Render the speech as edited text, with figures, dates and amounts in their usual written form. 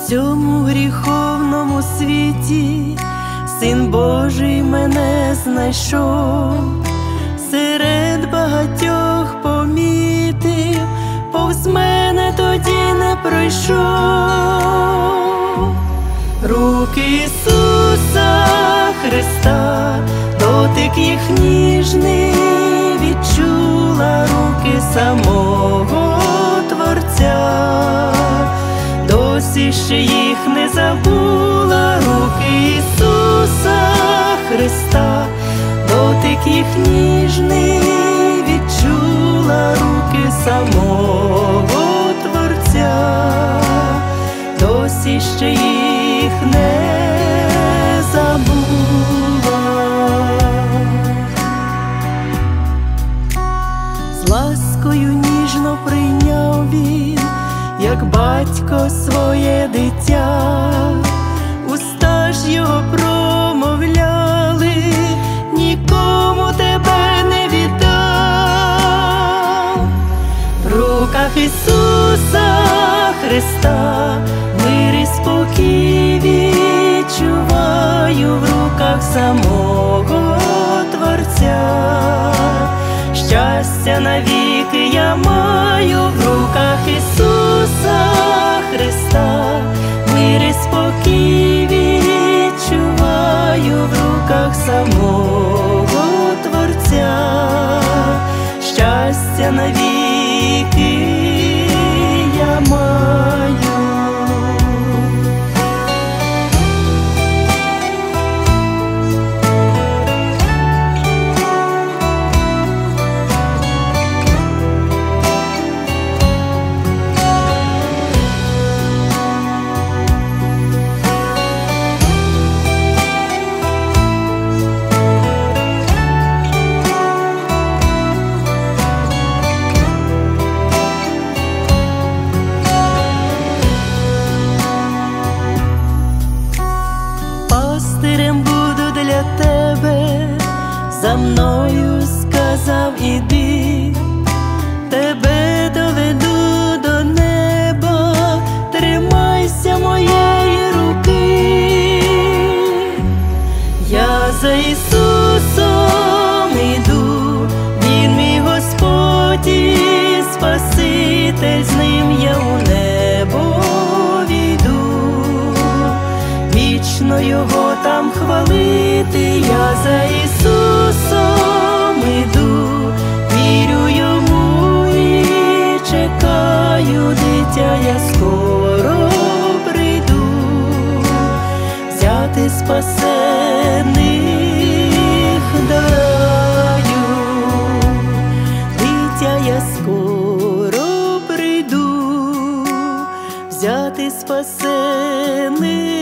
цьому гріховному світі Син Божий мене знайшов, серед багатьох помітив, повз мене тоді не пройшов. Руки Ісуса Христа, дотик їх ніжний відчула, руки самого Творця, досі ще їх не забула. Руки Ісуса Христа, дотик їх ніжний відчула, руки самого Творця, досі ще їх не забула. З ласкою ніжно прийняв він, як батько своє дитя, уста ж його промовляли, нікому тебе не віддам. В руках Ісуса Христа мир і спокій відчуваю, в руках самого Творця, щастя навіки я маю. В руках Ісуса Христа мир і спокій відчуваю, в руках самого Творця, щастя навіки я маю. Пастирем буду для тебе, за мною сказав іди, тебе доведу до неба, тримайся моєї руки. Я за Ісусом іду, Він мій Господь і Спаситель, з ним я у небо війду, вічно його там хвалити. Я за Ісусом іду, вірю йому і чекаю, дитя, я скоро прийду, взяти спасених до раю. Дитя, я скоро прийду, взяти спасених